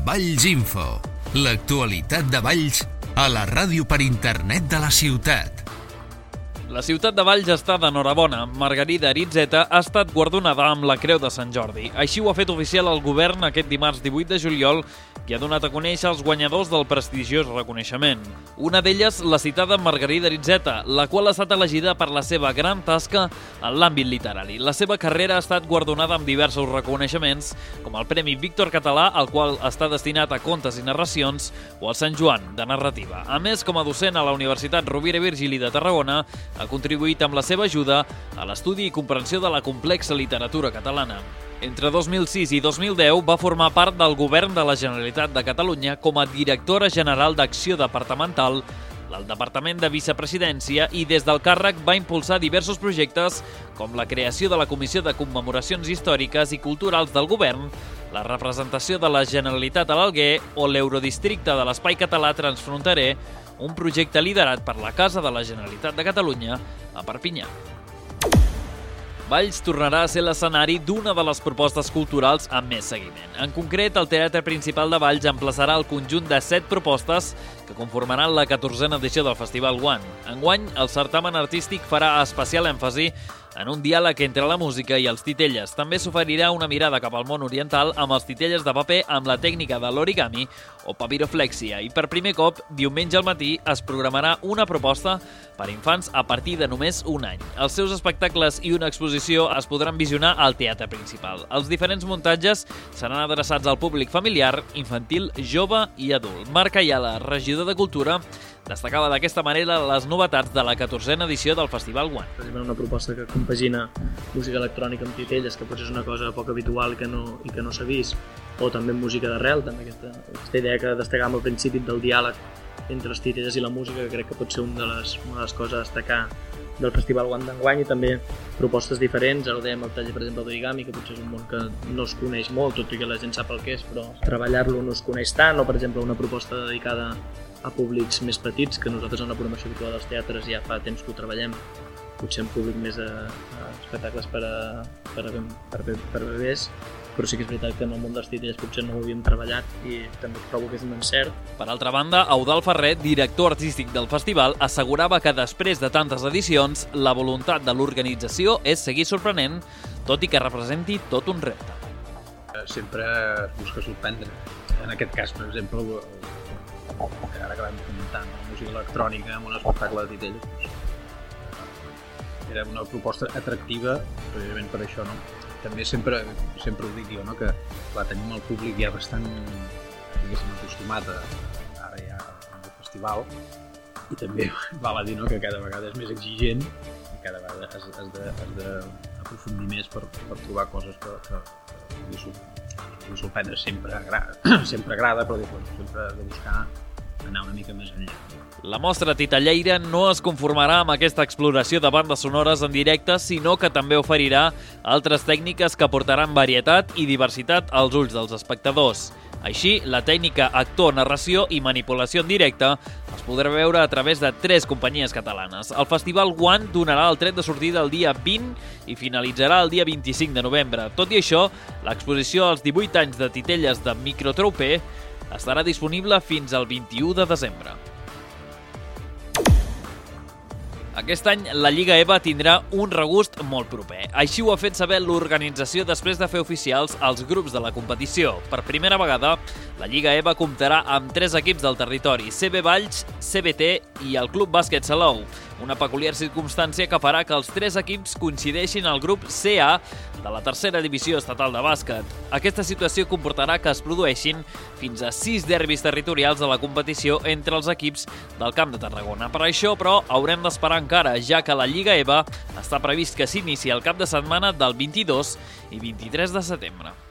Valls Info, l'actualitat de Valls a la ràdio per internet de la ciutat. La ciutat de Valls està d'enhorabona. Margarida Aritzeta ha estat guardonada amb la Creu de Sant Jordi. Així ho ha fet oficial el govern aquest dimarts 18 de juliol, que ha donat a conèixer els guanyadors del prestigiós reconeixement. Una d'elles, la citada Margarida Aritzeta, la qual ha estat elegida per la seva gran tasca en l'àmbit literari. La seva carrera ha estat guardonada amb diversos reconeixements, com el Premi Víctor Català, el qual està destinat a contes i narracions, o el Sant Joan, de narrativa. A més, com a docent a la Universitat Rovira i Virgili de Tarragona, ha contribuït amb la seva ajuda a l'estudi i comprensió de la complexa literatura catalana. Entre 2006 i 2010 va formar part del Govern de la Generalitat de Catalunya com a directora general d'Acció Departamental del Departament de Vicepresidència i des del càrrec va impulsar diversos projectes com la creació de la Comissió de Commemoracions Històriques i Culturals del Govern, la representació de la Generalitat a l'Alguer o l'Eurodistricte de l'Espai Català Transfronterer, un projecte liderat per la Casa de la Generalitat de Catalunya a Perpinyà. Valls tornarà a ser l'escenari d'una de les propostes culturals amb més seguiment. En concret, el Teatre Principal de Valls emplaçarà el conjunt de 7 propostes que conformaran la 14a edició del Festival One. Enguany, el certamen artístic farà especial èmfasi en un diàleg entre la música i els titelles. També s'oferirà una mirada cap al món oriental amb els titelles de paper amb la tècnica de l'origami o papiroflèxia. I per primer cop, diumenge al matí, es programarà una proposta per infants a partir de només un any. Els seus espectacles i una exposició es podran visionar al Teatre Principal. Els diferents muntatges seran adreçats al públic familiar, infantil, jove i adult. Marc Ayala, regidor de Cultura, destacava d'aquesta manera les novetats de la 14a edició del Festival One. Per exemple, una proposta que compagina música electrònica amb titelles, que potser és una cosa poc habitual que no s'ha vist, o també música d'arrel, també aquesta idea que destacàvem al principi del diàleg entre els titelles i la música, que crec que pot ser una de les coses a destacar del Festival One d'enguany, i també propostes diferents. Ara ho dèiem, el taller, per exemple, d'origami, que potser és un món que no es coneix molt, tot i que la gent sap el que és, però treballar-lo no es coneix tant, o per exemple una proposta dedicada a públics més petits, que nosaltres en la programació habitual dels teatres ja fa temps que ho treballem, potser en públic més a espectacles per bebès, però sí que és veritat que en el món dels titelles potser no ho havíem treballat i també trobo que és un encert. Per altra banda, Eudald Ferrer, director artístic del festival, assegurava que després de tantes edicions, la voluntat de l'organització és seguir sorprenent, tot i que representi tot un repte. Sempre es busca sorprendre. En aquest cas, per exemple, que ara acabem comentant, la música electrònica amb un espectacle de titelles, era una proposta atractiva, precisament per això, no? També sempre ho dic jo, no? Que clar, tenim el públic ja bastant, diguéssim, acostumat ara ja al festival, i també val a dir, no? Que cada vegada és més exigent i cada vegada has d'aprofundir més per trobar coses que pugui sorprendre. Sempre agrada, però sempre has de buscar anar una mica més enllà. La mostra titelleira no es conformarà amb aquesta exploració de bandes sonores en directe, sinó que també oferirà altres tècniques que aportaran varietat i diversitat als ulls dels espectadors. Així, la tècnica actor-narració i manipulació en directe es podrà veure a través de 3 companyies catalanes. El Festival One donarà el tret de sortida el dia 20 i finalitzarà el dia 25 de novembre. Tot i això, l'exposició als 18 anys de titelles de Microtroupe estarà disponible fins al 21 de desembre. Aquest any, la Lliga EVA tindrà un regust molt proper. Així ho ha fet saber l'organització després de fer oficials els grups de la competició. Per primera vegada, la Lliga EVA comptarà amb 3 equips del territori, CB Valls, CBT i el Club Bàsquet Salou. Una peculiar circumstància que farà que els 3 equips coincideixin al grup CA de la 3a divisió estatal de bàsquet. Aquesta situació comportarà que es produeixin fins a 6 derbis territorials de la competició entre els equips del Camp de Tarragona. Per això, però, haurem d'esperar encara, ja que la Lliga EVA està previst que s'inici el cap de setmana del 22 i 23 de setembre.